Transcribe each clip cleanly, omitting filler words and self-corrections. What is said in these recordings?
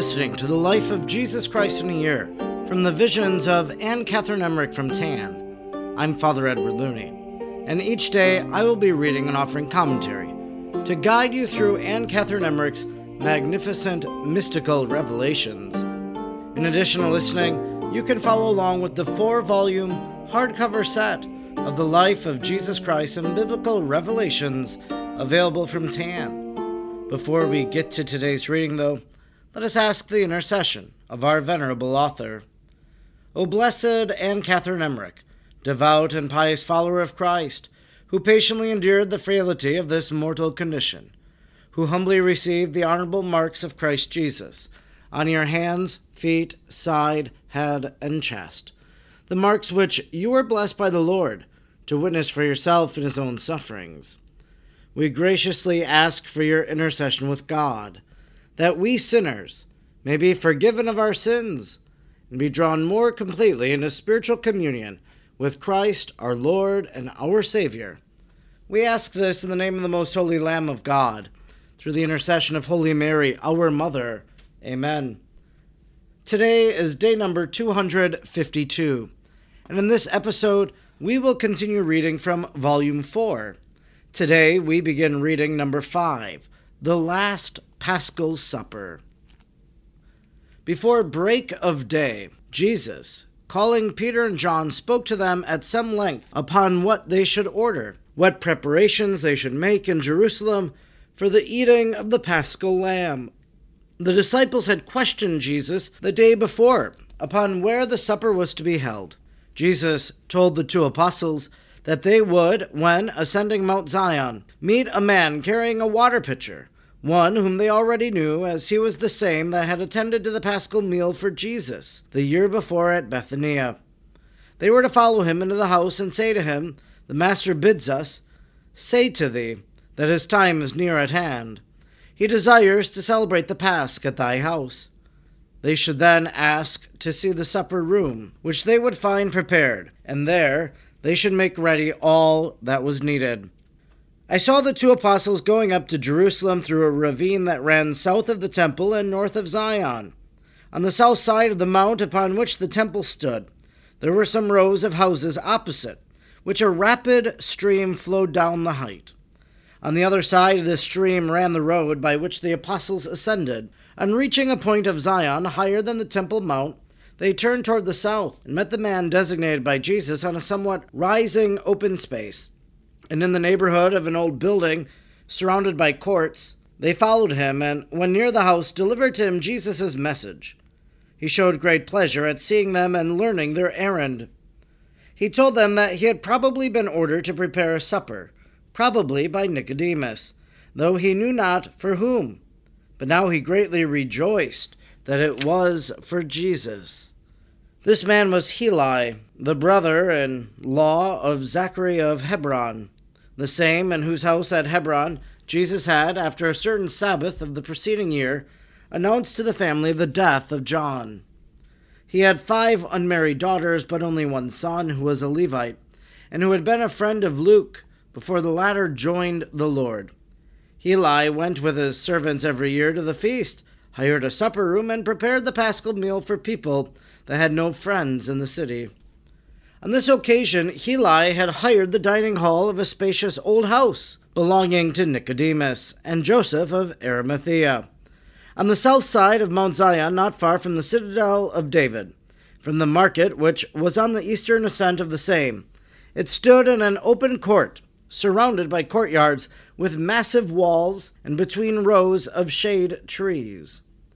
listening to the life of Jesus Christ in a year from the visions of Anne Catherine Emmerich from Tan. I'm Father Edward Looney, and each day I will be reading and offering commentary to guide you through Anne Catherine Emmerich's magnificent mystical revelations. In addition to listening, you can follow along with the 4-volume hardcover set of the life of Jesus Christ and biblical revelations available from Tan. Before we get to today's reading, though, let us ask the intercession of our venerable author. O blessed Anne Catherine Emmerich, devout and pious follower of Christ, who patiently endured the frailty of this mortal condition, who humbly received the honorable marks of Christ Jesus on your hands, feet, side, head, and chest, the marks which you were blessed by the Lord to witness for yourself in his own sufferings. We graciously ask for your intercession with God, that we sinners may be forgiven of our sins and be drawn more completely into spiritual communion with Christ, our Lord and our Savior. We ask this in the name of the most holy Lamb of God, through the intercession of Holy Mary, our Mother. Amen. Today is day number 252, and in this episode, we will continue reading from Volume 4. Today, we begin reading number 5, The Last Paschal Supper. Before break of day, Jesus, calling Peter and John, spoke to them at some length upon what they should order, what preparations they should make in Jerusalem for the eating of the Paschal lamb. The disciples had questioned Jesus the day before upon where the supper was to be held. Jesus told the 2 apostles that they would, when ascending Mount Zion, meet a man carrying a water pitcher, one whom they already knew, as he was the same that had attended to the Paschal meal for Jesus the year before at Bethania. They were to follow him into the house and say to him, "The Master bids us, say to thee, that his time is near at hand. He desires to celebrate the Pasch at thy house." They should then ask to see the supper room, which they would find prepared, and there they should make ready all that was needed. I saw the 2 apostles going up to Jerusalem through a ravine that ran south of the temple and north of Zion. On the south side of the mount upon which the temple stood, there were some rows of houses opposite, which a rapid stream flowed down the height. On the other side of the stream ran the road by which the apostles ascended. On reaching a point of Zion higher than the Temple Mount, they turned toward the south and met the man designated by Jesus on a somewhat rising open space. And in the neighborhood of an old building surrounded by courts, they followed him, and when near the house, delivered to him Jesus' message. He showed great pleasure at seeing them and learning their errand. He told them that he had probably been ordered to prepare a supper, probably by Nicodemus, though he knew not for whom. But now he greatly rejoiced that it was for Jesus. This man was Heli, the brother-in-law of Zachary of Hebron, the same in whose house at Hebron Jesus had, after a certain Sabbath of the preceding year, announced to the family the death of John. He had 5 unmarried daughters, but only one son, who was a Levite, and who had been a friend of Luke before the latter joined the Lord. Heli went with his servants every year to the feast, hired a supper room, and prepared the Paschal meal for people that had no friends in the city. On this occasion, Heli had hired the dining hall of a spacious old house belonging to Nicodemus and Joseph of Arimathea, on the south side of Mount Zion, not far from the citadel of David, from the market which was on the eastern ascent of the same. It stood in an open court, surrounded by courtyards with massive walls and between rows of shade trees.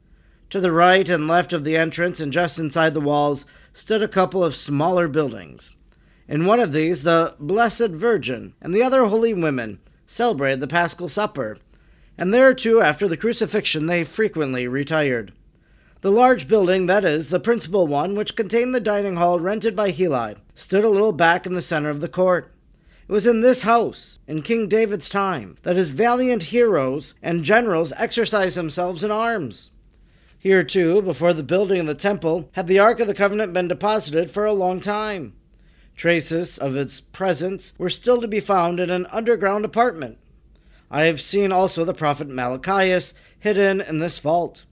To the right and left of the entrance and just inside the walls stood a couple of smaller buildings. In one of these, the Blessed Virgin and the other holy women celebrated the Paschal Supper, and there too, after the crucifixion, they frequently retired. The large building, that is, the principal one, which contained the dining hall rented by Heli, stood a little back in the center of the court. It was in this house, in King David's time, that his valiant heroes and generals exercised themselves in arms. Here, too, before the building of the temple, had the Ark of the Covenant been deposited for a long time. Traces of its presence were still to be found in an underground apartment. I have seen also the prophet Malachias hidden in this vault,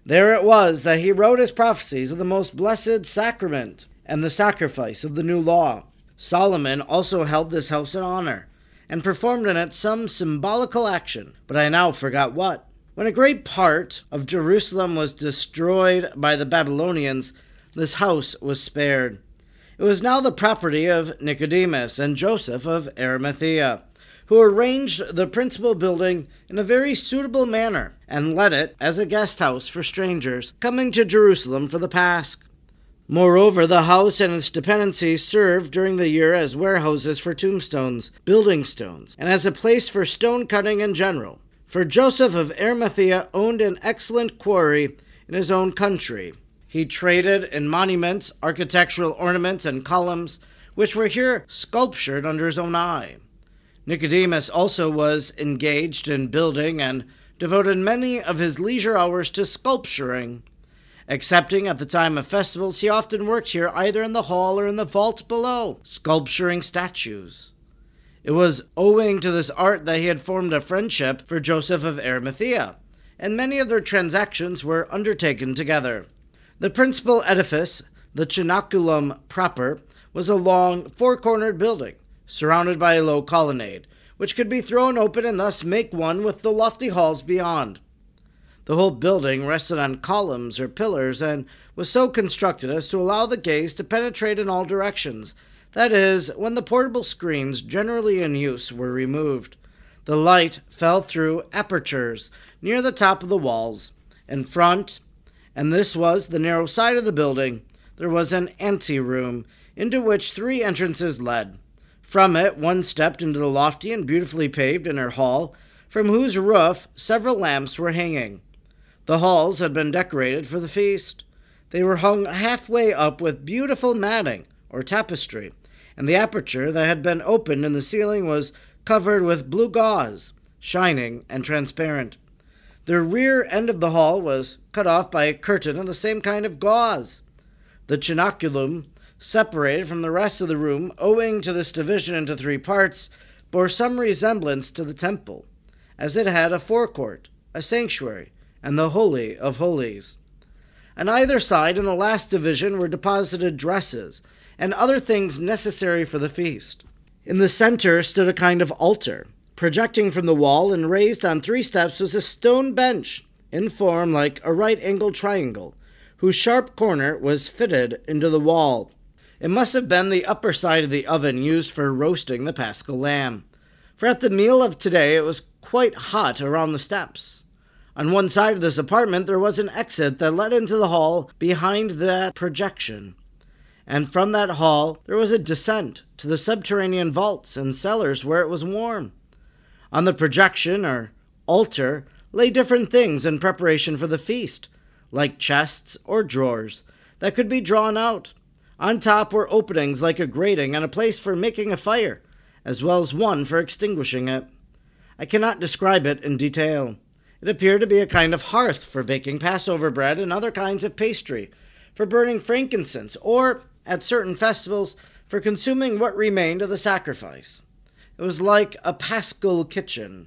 There it was that he wrote his prophecies of the most blessed sacrament and the sacrifice of the new law. Solomon also held this house in honor, and performed in it some symbolical action, but I now forgot what. When a great part of Jerusalem was destroyed by the Babylonians, this house was spared. It was now the property of Nicodemus and Joseph of Arimathea, who arranged the principal building in a very suitable manner, and let it as a guest house for strangers coming to Jerusalem for the Pasch. Moreover, the house and its dependencies served during the year as warehouses for tombstones, building stones, and as a place for stone cutting in general. For Joseph of Arimathea owned an excellent quarry in his own country. He traded in monuments, architectural ornaments, and columns, which were here sculptured under his own eye. Nicodemus also was engaged in building and devoted many of his leisure hours to sculpturing. Excepting at the time of festivals, he often worked here either in the hall or in the vault below, sculpturing statues. It was owing to this art that he had formed a friendship for Joseph of Arimathea, and many of their transactions were undertaken together. The principal edifice, the Cenaculum proper, was a long, four-cornered building, surrounded by a low colonnade, which could be thrown open and thus make one with the lofty halls beyond. The whole building rested on columns or pillars and was so constructed as to allow the gaze to penetrate in all directions, that is, when the portable screens generally in use were removed. The light fell through apertures near the top of the walls. In front, and this was the narrow side of the building, there was an anteroom, into which three entrances led. From it one stepped into the lofty and beautifully paved inner hall, from whose roof several lamps were hanging. The halls had been decorated for the feast. They were hung halfway up with beautiful matting, or tapestry, and the aperture that had been opened in the ceiling was covered with blue gauze, shining and transparent. The rear end of the hall was cut off by a curtain of the same kind of gauze. The cenaculum, separated from the rest of the room owing to this division into three parts, bore some resemblance to the temple, as it had a forecourt, a sanctuary, and the Holy of Holies. On either side in the last division were deposited dresses and other things necessary for the feast. In the center stood a kind of altar. Projecting from the wall and raised on three steps was a stone bench, in form like a right-angled triangle, whose sharp corner was fitted into the wall. It must have been the upper side of the oven used for roasting the Paschal lamb, for at the meal of today it was quite hot around the steps. On one side of this apartment there was an exit that led into the hall behind that projection, and from that hall there was a descent to the subterranean vaults and cellars where it was warm. On the projection, or altar, lay different things in preparation for the feast, like chests or drawers that could be drawn out. On top were openings like a grating and a place for making a fire, as well as one for extinguishing it. I cannot describe it in detail. It appeared to be a kind of hearth for baking Passover bread and other kinds of pastry, for burning frankincense, or, at certain festivals, for consuming what remained of the sacrifice. It was like a paschal kitchen.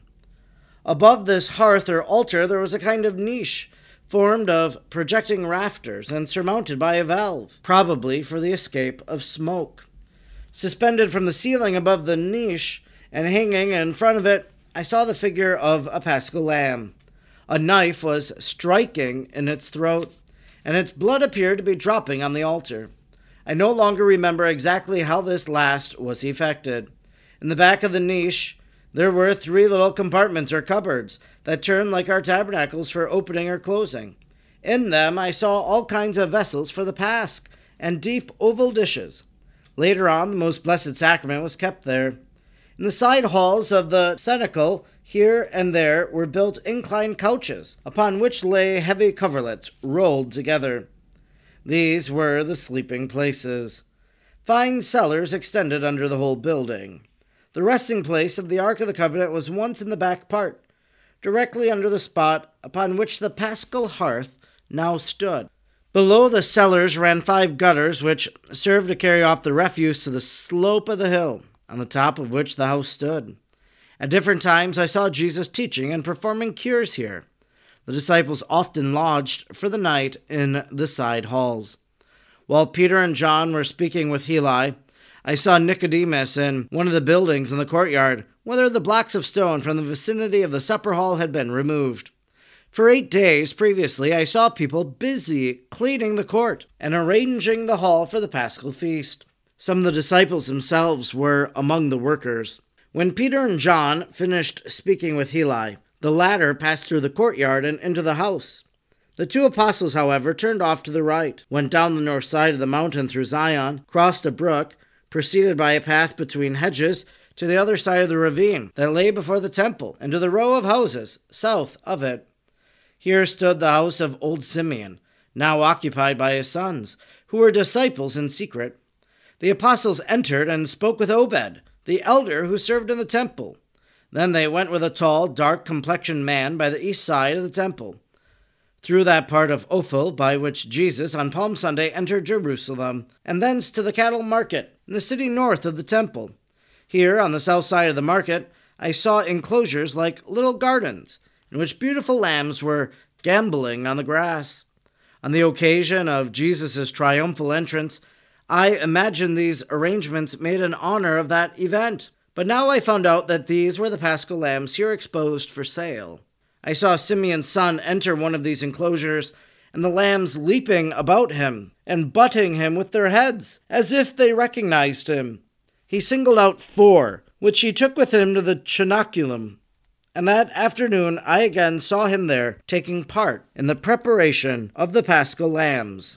Above this hearth or altar there was a kind of niche, formed of projecting rafters and surmounted by a valve, probably for the escape of smoke. Suspended from the ceiling above the niche, and hanging in front of it, I saw the figure of a Paschal lamb. A knife was striking in its throat, and its blood appeared to be dropping on the altar. I no longer remember exactly how this last was effected. In the back of the niche, there were three little compartments or cupboards that turned like our tabernacles for opening or closing. In them I saw all kinds of vessels for the Pasch, and deep oval dishes. Later on, the most blessed sacrament was kept there. In the side halls of the cenacle, here and there were built inclined couches, upon which lay heavy coverlets rolled together. These were the sleeping places. Fine cellars extended under the whole building. The resting place of the Ark of the Covenant was once in the back part, directly under the spot upon which the Paschal hearth now stood. Below the cellars ran 5 gutters, which served to carry off the refuse to the slope of the hill, on the top of which the house stood. At different times I saw Jesus teaching and performing cures here. The disciples often lodged for the night in the side halls. While Peter and John were speaking with Heli, I saw Nicodemus in one of the buildings in the courtyard, whether the blocks of stone from the vicinity of the supper hall had been removed. For 8 days previously, I saw people busy cleaning the court and arranging the hall for the Paschal feast. Some of the disciples themselves were among the workers. When Peter and John finished speaking with Heli, the latter passed through the courtyard and into the house. The 2 apostles, however, turned off to the right, went down the north side of the mountain through Zion, crossed a brook, proceeded by a path between hedges to the other side of the ravine that lay before the temple, and to the row of houses south of it. Here stood the house of old Simeon, now occupied by his sons, who were disciples in secret. The apostles entered and spoke with Obed, the elder who served in the temple. Then they went with a tall, dark-complexioned man by the east side of the temple, through that part of Ophel by which Jesus on Palm Sunday entered Jerusalem, and thence to the cattle market in the city north of the temple. Here, on the south side of the market, I saw enclosures like little gardens, in which beautiful lambs were gambolling on the grass. On the occasion of Jesus' triumphal entrance, I imagined these arrangements made in honor of that event. But now I found out that these were the Paschal lambs here exposed for sale. I saw Simeon's son enter one of these enclosures, and the lambs leaping about him and butting him with their heads, as if they recognized him. He singled out 4, which he took with him to the cenaculum, and that afternoon I again saw him there, taking part in the preparation of the Paschal lambs.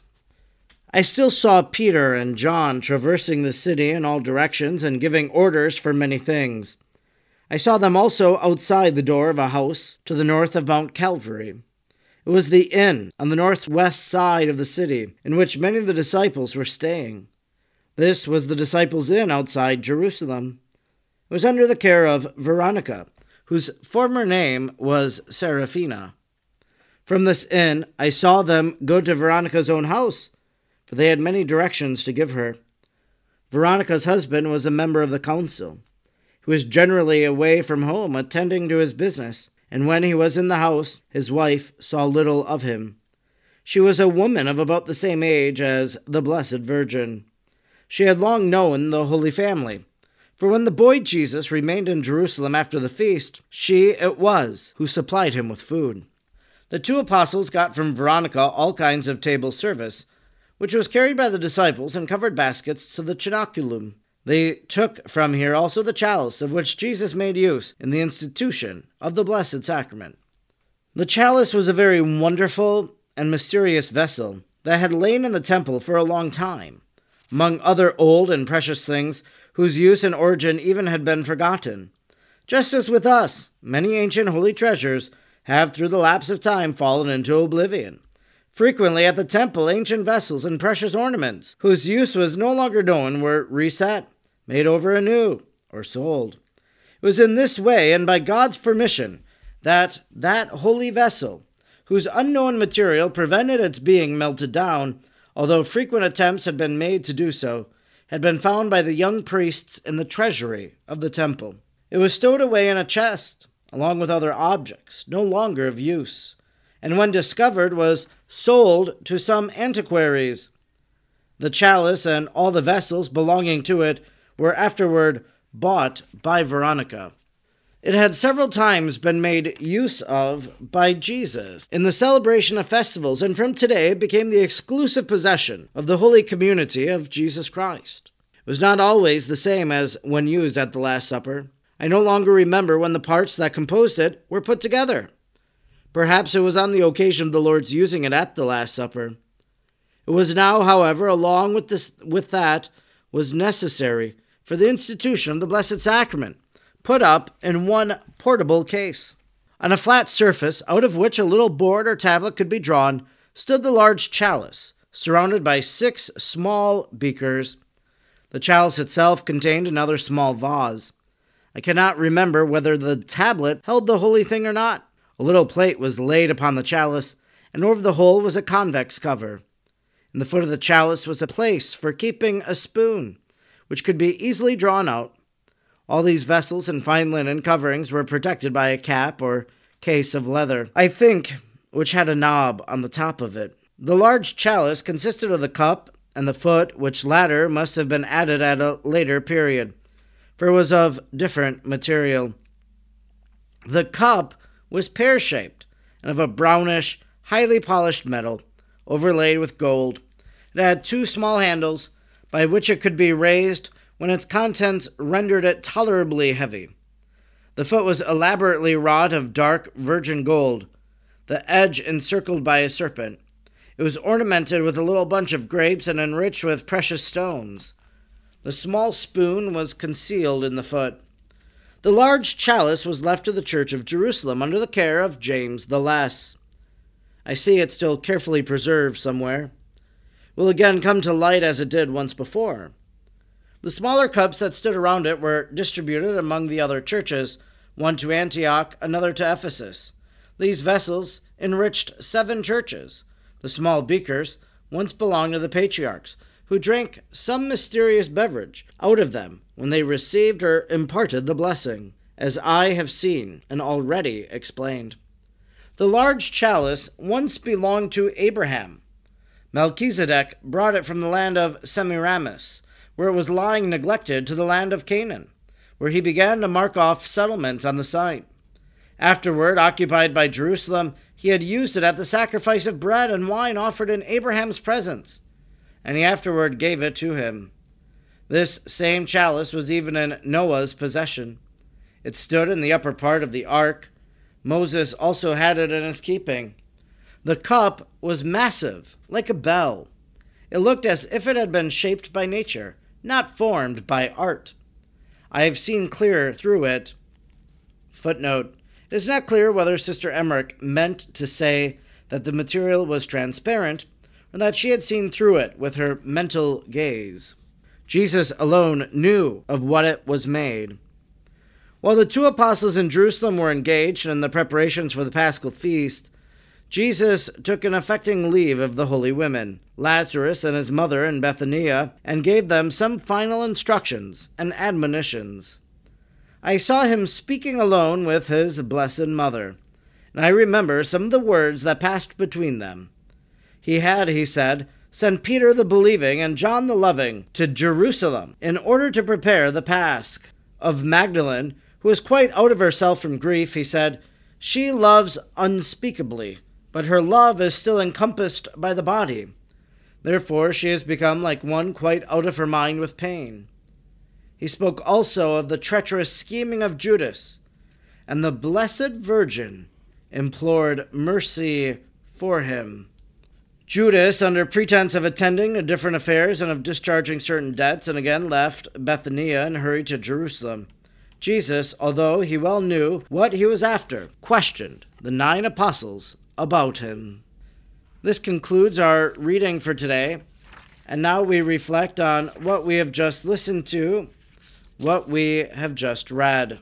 I still saw Peter and John traversing the city in all directions and giving orders for many things. I saw them also outside the door of a house to the north of Mount Calvary. It was the inn on the northwest side of the city, in which many of the disciples were staying. This was the disciples' inn outside Jerusalem. It was under the care of Veronica, whose former name was Seraphina. From this inn I saw them go to Veronica's own house, for they had many directions to give her. Veronica's husband was a member of the council. He was generally away from home, attending to his business, and when he was in the house, his wife saw little of him. She was a woman of about the same age as the Blessed Virgin. She had long known the Holy Family, for when the boy Jesus remained in Jerusalem after the feast, she it was who supplied him with food. The 2 apostles got from Veronica all kinds of table service, which was carried by the disciples in covered baskets to the cenaculum. They took from here also the chalice of which Jesus made use in the institution of the Blessed Sacrament. The chalice was a very wonderful and mysterious vessel that had lain in the temple for a long time, among other old and precious things whose use and origin even had been forgotten. Just as with us, many ancient holy treasures have through the lapse of time fallen into oblivion. Frequently at the temple, ancient vessels and precious ornaments, whose use was no longer known, were reset, made over anew, or sold. It was in this way, and by God's permission, that holy vessel, whose unknown material prevented its being melted down, although frequent attempts had been made to do so, had been found by the young priests in the treasury of the temple. It was stowed away in a chest, along with other objects, no longer of use, and when discovered was sold to some antiquaries. The chalice and all the vessels belonging to it were afterward bought by Veronica. It had several times been made use of by Jesus in the celebration of festivals, and from today it became the exclusive possession of the holy community of Jesus Christ. It was not always the same as when used at the Last Supper. I no longer remember when the parts that composed it were put together. Perhaps it was on the occasion of the Lord's using it at the Last Supper. It was now, however, along with that, was necessary for the institution of the Blessed Sacrament, put up in one portable case. On a flat surface, out of which a little board or tablet could be drawn, stood the large chalice, surrounded by 6 small beakers. The chalice itself contained another small vase. I cannot remember whether the tablet held the holy thing or not. A little plate was laid upon the chalice, and over the whole was a convex cover. In the foot of the chalice was a place for keeping a spoon, which could be easily drawn out. All these vessels and fine linen coverings were protected by a cap or case of leather. I think which had a knob on the top of it. The large chalice consisted of the cup and the foot, which latter must have been added at a later period, for it was of different material. The cup was pear-shaped and of a brownish, highly polished metal, overlaid with gold. It had 2 small handles, by which it could be raised when its contents rendered it tolerably heavy. The foot was elaborately wrought of dark virgin gold, the edge encircled by a serpent. It was ornamented with a little bunch of grapes and enriched with precious stones. The small spoon was concealed in the foot. The large chalice was left to the Church of Jerusalem under the care of James the Less. I see it still carefully preserved somewhere. Will again come to light as it did once before. The smaller cups that stood around it were distributed among the other churches, one to Antioch, another to Ephesus. These vessels enriched 7 churches. The small beakers once belonged to the patriarchs, who drank some mysterious beverage out of them when they received or imparted the blessing, as I have seen and already explained. The large chalice once belonged to Abraham. Melchizedek brought it from the land of Semiramis, where it was lying neglected, to the land of Canaan, where he began to mark off settlements on the site. Afterward, occupied by Jerusalem, he had used it at the sacrifice of bread and wine offered in Abraham's presence, and he afterward gave it to him. This same chalice was even in Noah's possession. It stood in the upper part of the ark. Moses also had it in his keeping. The cup was massive, like a bell. It looked as if it had been shaped by nature, not formed by art. I have seen clear through it. Footnote: it is not clear whether Sister Emmerich meant to say that the material was transparent, or that she had seen through it with her mental gaze. Jesus alone knew of what it was made. While the 2 apostles in Jerusalem were engaged in the preparations for the Paschal feast, Jesus took an affecting leave of the holy women, Lazarus and his mother in Bethania, and gave them some final instructions and admonitions. I saw him speaking alone with his blessed mother, and I remember some of the words that passed between them. He had, he said, sent Peter the believing and John the loving to Jerusalem in order to prepare the Pasch. Of Magdalene, who was quite out of herself from grief, he said, "She loves unspeakably, but her love is still encompassed by the body. Therefore she has become like one quite out of her mind with pain." He spoke also of the treacherous scheming of Judas, and the Blessed Virgin implored mercy for him. Judas, under pretense of attending to different affairs and of discharging certain debts, and again left Bethania and hurried to Jerusalem. Jesus, although he well knew what he was after, questioned the 9 apostles about him. This concludes our reading for today, and now we reflect on what we have just listened to, what we have just read.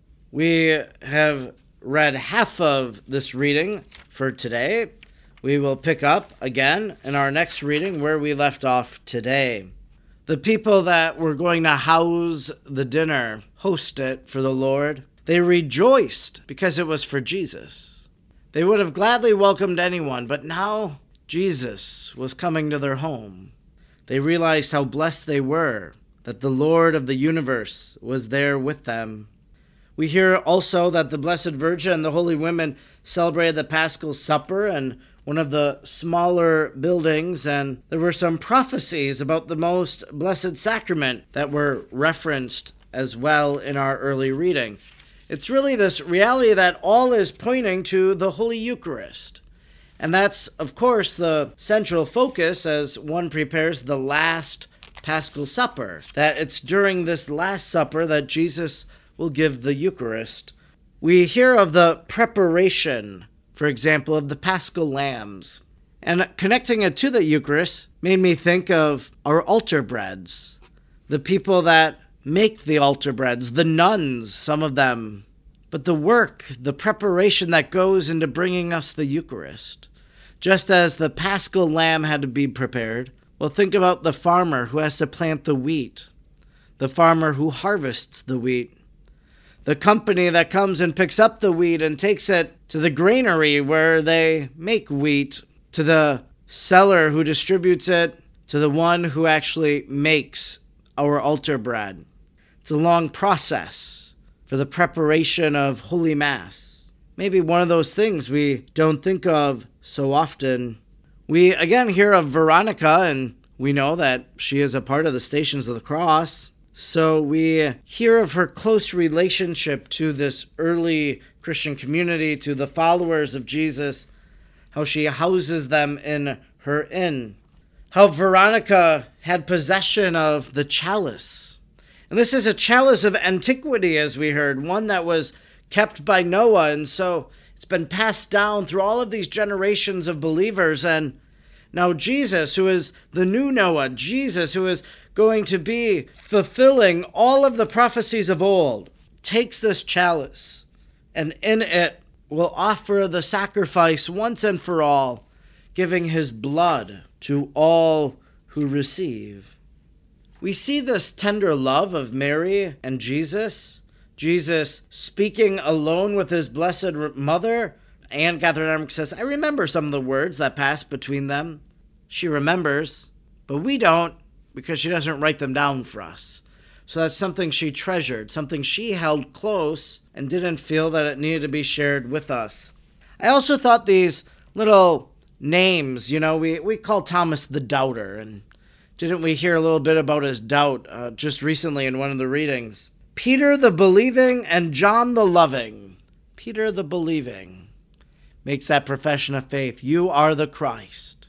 We have read half of this reading for today. We will pick up again in our next reading where we left off today. The people that were going to house the dinner, host it for the Lord, they rejoiced because it was for Jesus. They would have gladly welcomed anyone, but now Jesus was coming to their home. They realized how blessed they were, that the Lord of the universe was there with them. We hear also that the Blessed Virgin and the holy women celebrated the Paschal Supper in one of the smaller buildings, and there were some prophecies about the Most Blessed Sacrament that were referenced as well in our early reading. It's really this reality that all is pointing to the Holy Eucharist. And that's, of course, the central focus as one prepares the last Paschal Supper, that it's during this Last Supper that Jesus will give the Eucharist. We hear of the preparation, for example, of the Paschal lambs. And connecting it to the Eucharist made me think of our altar breads, the people that make the altar breads, the nuns, some of them, but the work, the preparation that goes into bringing us the Eucharist. Just as the Paschal lamb had to be prepared, well, think about the farmer who has to plant the wheat, the farmer who harvests the wheat. the company that comes and picks up the wheat and takes it to the granary where they make wheat, to the seller who distributes it, to the one who actually makes our altar bread. It's a long process for the preparation of Holy Mass. Maybe one of those things we don't think of so often. We again hear of Veronica, and we know that she is a part of the Stations of the Cross. So we hear of her close relationship to this early Christian community, to the followers of Jesus, how she houses them in her inn, how Veronica had possession of the chalice. And this is a chalice of antiquity, as we heard, one that was kept by Noah, and so it's been passed down through all of these generations of believers. And now Jesus, who is the new Noah, Jesus, who is going to be fulfilling all of the prophecies of old, takes this chalice, and in it will offer the sacrifice once and for all, giving his blood to all who receive. We see this tender love of Mary and Jesus speaking alone with his blessed mother. Anne Catherine Emmerich says, I remember some of the words that passed between them. She remembers, but we don't, because she doesn't write them down for us. So that's something she treasured, something she held close and didn't feel that it needed to be shared with us. I also thought these little names, we call Thomas the Doubter, and didn't we hear a little bit about his doubt just recently in one of the readings? Peter the Believing and John the Loving. Peter the Believing makes that profession of faith. You are the Christ.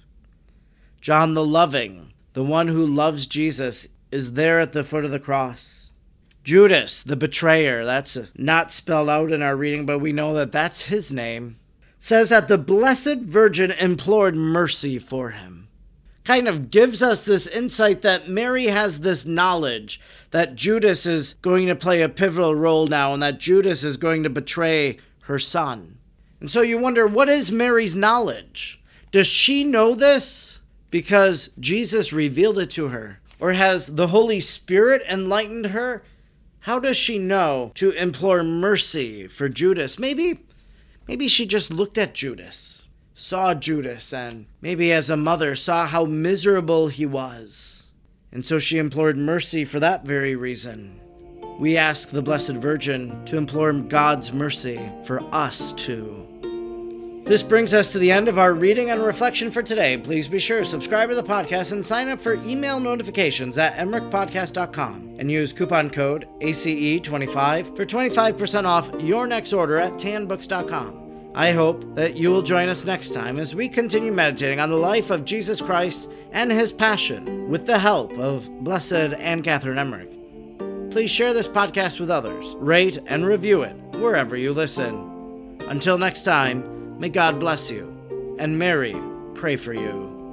John the Loving, the one who loves Jesus, is there at the foot of the cross. Judas, the betrayer, that's not spelled out in our reading, but we know that that's his name, says that the Blessed Virgin implored mercy for him. Kind of gives us this insight that Mary has this knowledge that Judas is going to play a pivotal role now, and that Judas is going to betray her son. And so you wonder, what is Mary's knowledge? Does she know this because Jesus revealed it to her? Or has the Holy Spirit enlightened her? How does she know to implore mercy for Judas? Maybe she just looked at Judas, saw Judas, and maybe as a mother saw how miserable he was. And so she implored mercy for that very reason. We ask the Blessed Virgin to implore God's mercy for us too. This brings us to the end of our reading and reflection for today. Please be sure to subscribe to the podcast and sign up for email notifications at emmerichpodcast.com and use coupon code ACE25 for 25% off your next order at tanbooks.com. I hope that you will join us next time as we continue meditating on the life of Jesus Christ and his passion with the help of Blessed Anne Catherine Emmerich. Please share this podcast with others, rate and review it wherever you listen. Until next time, may God bless you, and Mary pray for you.